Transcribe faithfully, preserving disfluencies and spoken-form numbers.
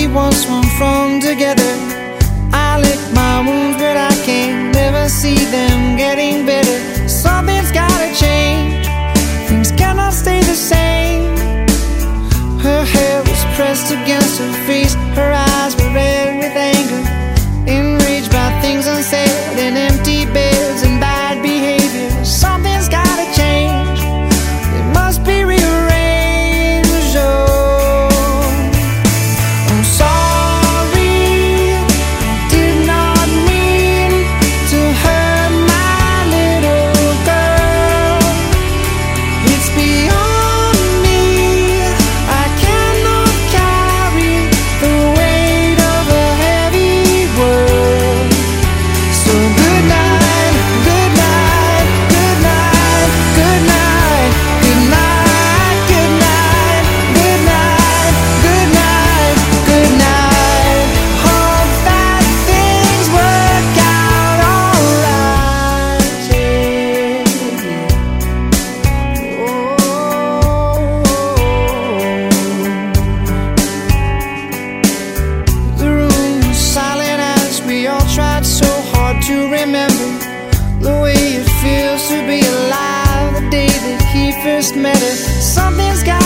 once swung from together. I lick my wounds, but I can't never see them getting better. Something's gotta change, things cannot stay the same. Her hair was pressed against her face, her eyes were red with anger, enraged by things unsaid and empty beds and bad behavior. Something's gotta change, it must be rearranged. Oh, I'm sorry, did not mean to hurt my little girl. It's beyond me, I cannot carry the weight of a heavy world. So good night, good night, good night, good night, good night, good night, good night, good night, good night. Hope that things work out alright. Oh. The room was silent as we all tried so hard to remember the way it feels to be alive the day that he first met her. Something's got